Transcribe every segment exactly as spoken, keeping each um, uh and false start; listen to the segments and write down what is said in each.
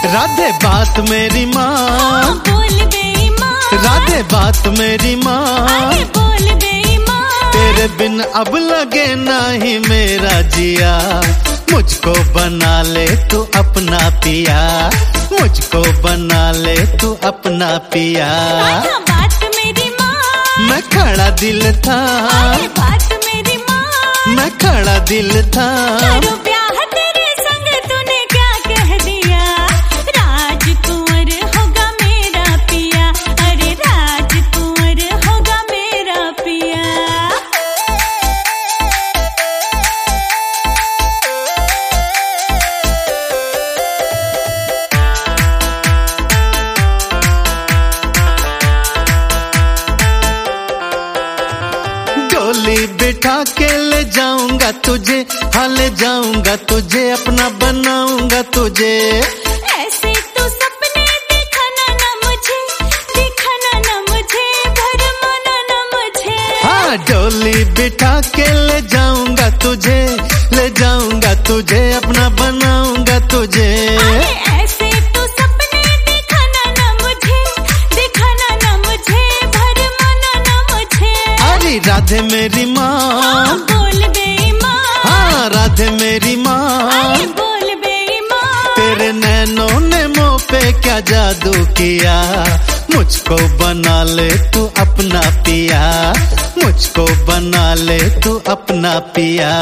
राधे बात मेरी माँ, बोल बेईमान। राधे बात मेरी माँ, अरे बोल बेईमान। तेरे बिन अब लगे नहीं मेरा जिया, मुझको बना ले तू अपना पिया, मुझको बना ले तू अपना पिया। बात मेरी माँ, मैं खड़ा दिल था, अरे बात मेरी माँ, मैं खड़ा दिल था। करो ब्याह तेरे संग, तूने क्या कह दिया? राजकुंवर होगा मेरा पिया, अरे राजकुंवर होगा मेरा पिया। डोली बिठा के ले जाऊंगा तुझे, हाँ ले जाऊंगा तुझे, अपना बनाऊंगा तुझे। ऐसे तो सपने दिखाना ना मुझे, दिखाना ना मुझे, भरमाना ना मुझे। हाँ डोली बिठा के ले जाऊंगा तुझे, ले जाऊंगा तुझे, अपना बनाऊंगा तुझे। अरे ऐसे तो सपने दिखाना ना मुझे, दिखाना ना मुझे, भरमाना ना मुझे। अरे राधे मेरी माँ, बोल बेईमान। हाँ राधे मेरी माँ, अरे बोल बेईमान। तेरे नैनों ने मुँह पे क्या जादू किया, मुझको बना ले तू अपना पिया, मुझको बना ले तू अपना पिया।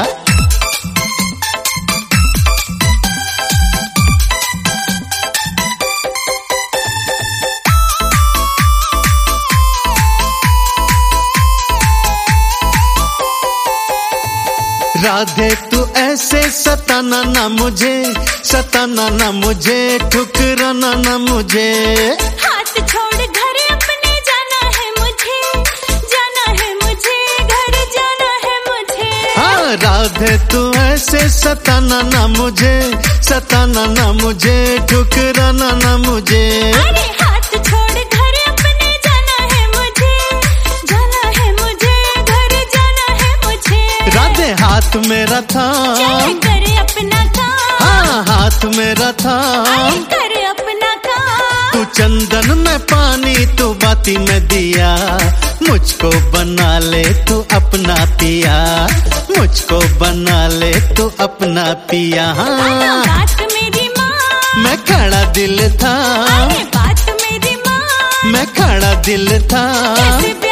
राधे तू ऐसे सताना ना मुझे, सताना ना मुझे, ठुकराना ना मुझे। हाथ छोड़ घर अपने जाना है मुझे, जाना है मुझे, घर जाना है मुझे। हाँ राधे तू ऐसे सताना ना मुझे, सताना ना मुझे, ठुकराना ना मुझे। अरे हाथ छोड़ घर अपने जाना है मुझे, जाना है मुझे, घर जाना है मुझे। राधे हाथ मेरा था, चल कर अपना काम। हाँ हाथ मेरा था, अरे कर अपना काम। तू चंदन में पानी, तू बाती में दिया, मुझको बना ले तू अपना पिया, मुझको बना ले तू अपना पिया। हाँ बात मेरी माँ, मैं खड़ा दिल था, अरे बात मेरी माँ, मैं खड़ा दिल था। कैसे